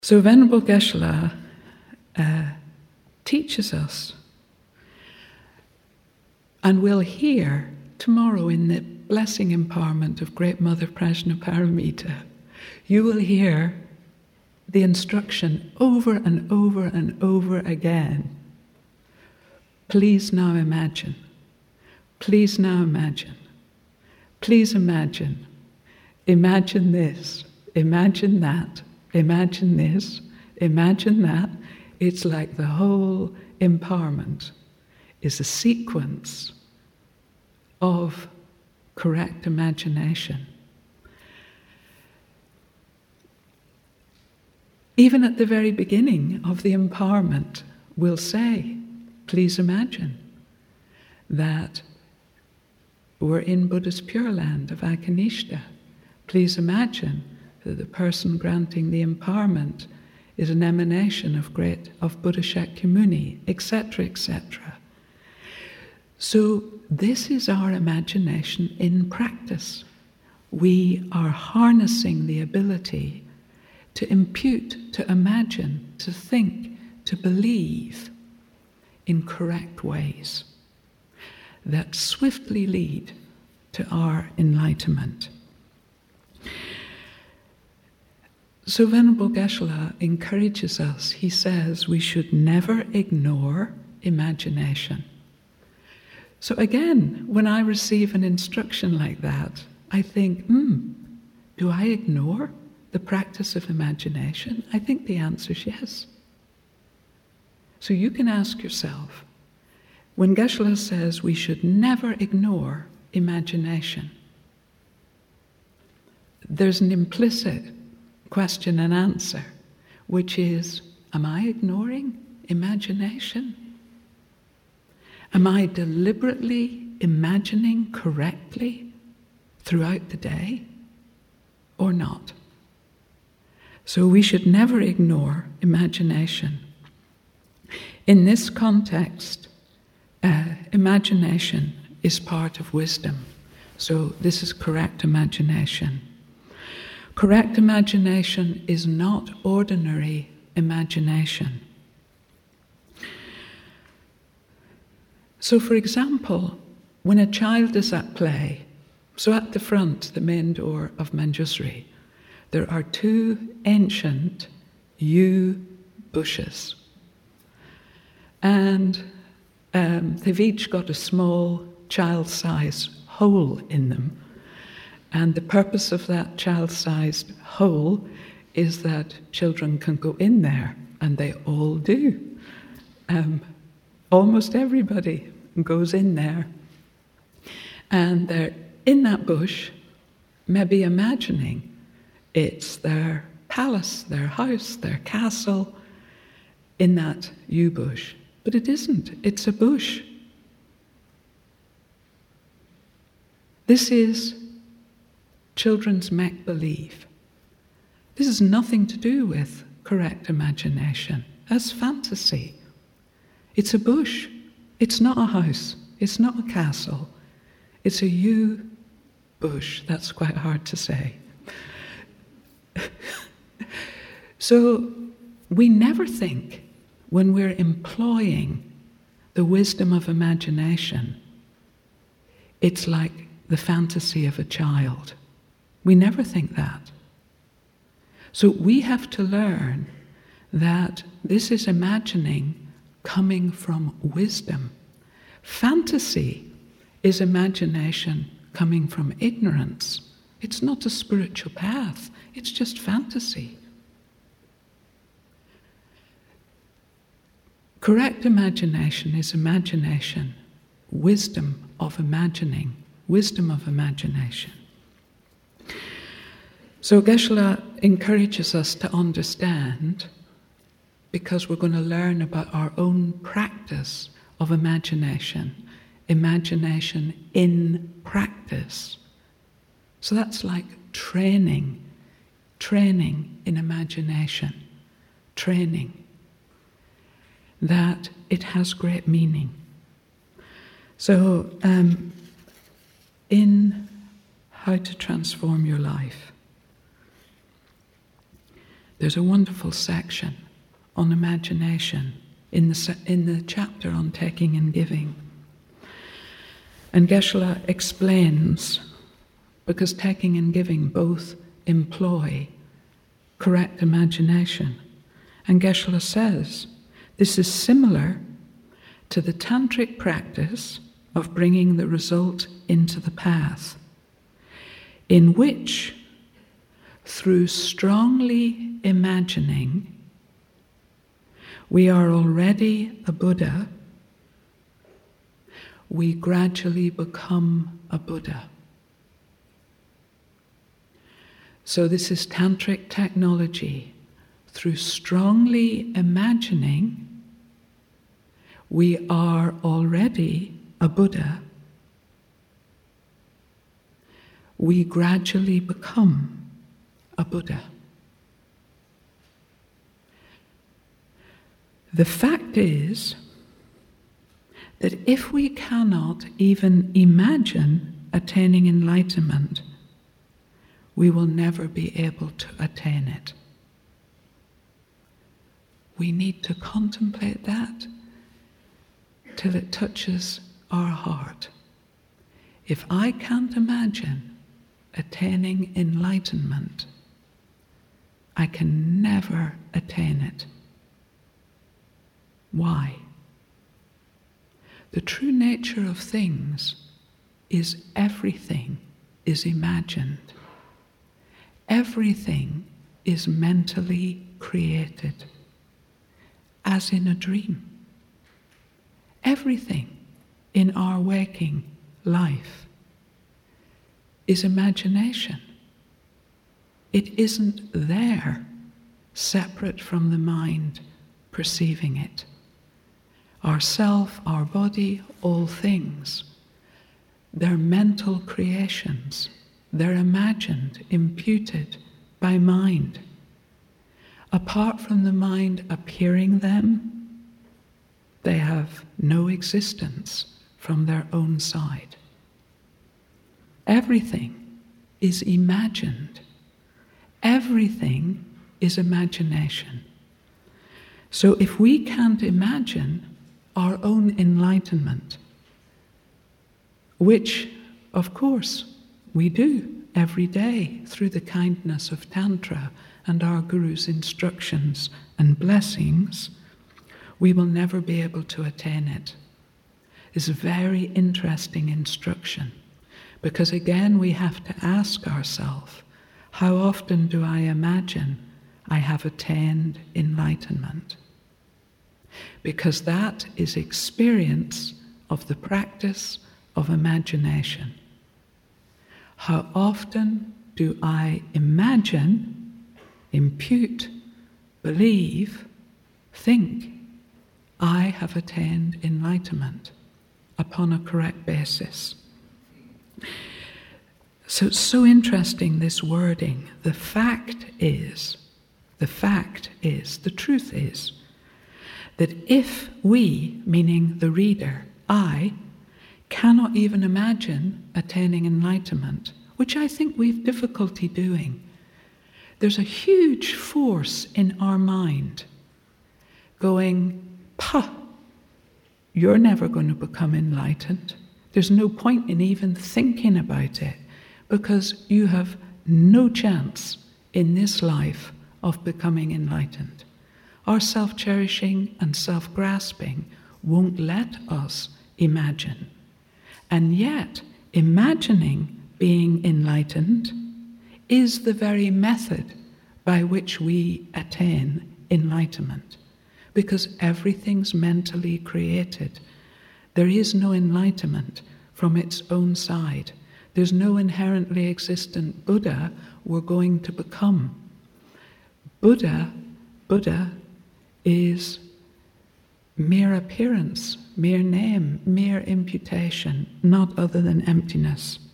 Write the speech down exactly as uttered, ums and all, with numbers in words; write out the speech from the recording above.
So Venerable Geshe-la uh, teaches us, and we'll hear tomorrow in the blessing empowerment of Great Mother Prajnaparamita, you will hear the instruction over and over and over again. Please now imagine. Please now imagine. Please imagine. Imagine this. Imagine that. Imagine this. Imagine that. It's like the whole empowerment is a sequence of correct imagination. Even at the very beginning of the empowerment, we'll say, please imagine that we're in Buddha's Pure Land of Akanishta. Please imagine that the person granting the empowerment is an emanation of great of Buddha Shakyamuni, et cetera, et cetera. So this is our imagination in practice. We are harnessing the ability to impute, to imagine, to think, to believe in correct ways that swiftly lead to our enlightenment. So Venerable Geshe-la encourages us. He says we should never ignore imagination. So again, when I receive an instruction like that, I think, hmm, do I ignore the practice of imagination? I think the answer is yes. So you can ask yourself, when Geshe-la says we should never ignore imagination, there's an implicit question and answer, which is, am I ignoring imagination? Am I deliberately imagining correctly throughout the day or not? So we should never ignore imagination. In this context, uh, imagination is part of wisdom. So this is correct imagination. Correct imagination is not ordinary imagination. So, for example, when a child is at play, so at the front, the main door of Manjusri, there are two ancient yew bushes. And um, they've each got a small child-sized hole in them. And the purpose of that child-sized hole is that children can go in there, and they all do. Um, almost everybody goes in there. And they're in that bush, maybe imagining it's their palace, their house, their castle in that yew bush. But it isn't, it's a bush. This is children's make-believe. This has nothing to do with correct imagination. That's fantasy. It's a bush. It's not a house. It's not a castle. It's a yew bush. That's quite hard to say. So we never think, when we're employing the wisdom of imagination, it's like the fantasy of a child. We never think that. So we have to learn that this is imagining coming from wisdom. Fantasy is imagination coming from ignorance. It's not a spiritual path, it's just fantasy. Correct imagination is imagination, wisdom of imagining, wisdom of imagination. So Geshe-la encourages us to understand, because we're going to learn about our own practice of imagination, imagination in practice. So that's like training, training in imagination, training, that it has great meaning. So um, in How to Transform Your Life, There's a wonderful section on imagination in the, se- in the chapter on taking and giving. And Geshe-la explains, because taking and giving both employ correct imagination. And Geshe-la says, this is similar to the tantric practice of bringing the result into the path, in which, through strongly imagining, we are already a Buddha, we gradually become a Buddha. So this is tantric technology. Through strongly imagining, we are already a Buddha. We gradually become a Buddha. The fact is that if we cannot even imagine attaining enlightenment, we will never be able to attain it. We need to contemplate that till it touches our heart. If I can't imagine attaining enlightenment, I can never attain it. Why? The true nature of things is everything is imagined. Everything is mentally created, as in a dream. Everything in our waking life is imagination. It isn't there, separate from the mind perceiving it. Our self, our body, all things, they're mental creations. They're imagined, imputed by mind. Apart from the mind appearing them, they have no existence from their own side. Everything is imagined. Everything is imagination. So if we can't imagine our own enlightenment, which, of course, we do every day through the kindness of Tantra and our Guru's instructions and blessings, we will never be able to attain it. It's a very interesting instruction, because again we have to ask ourselves, how often do I imagine I have attained enlightenment? Because that is experience of the practice of imagination. How often do I imagine, impute, believe, think I have attained enlightenment upon a correct basis? So it's so interesting, this wording. The fact is, the fact is, the truth is, that if we, meaning the reader, I, cannot even imagine attaining enlightenment, which I think we've difficulty doing, there's a huge force in our mind going, pah, you're never going to become enlightened. There's no point in even thinking about it, because you have no chance in this life of becoming enlightened. Our self-cherishing and self-grasping won't let us imagine. And yet, imagining being enlightened is the very method by which we attain enlightenment, because everything's mentally created. There is no enlightenment from its own side. There's no inherently existent Buddha we're going to become. Buddha, Buddha is mere appearance, mere name, mere imputation, not other than emptiness.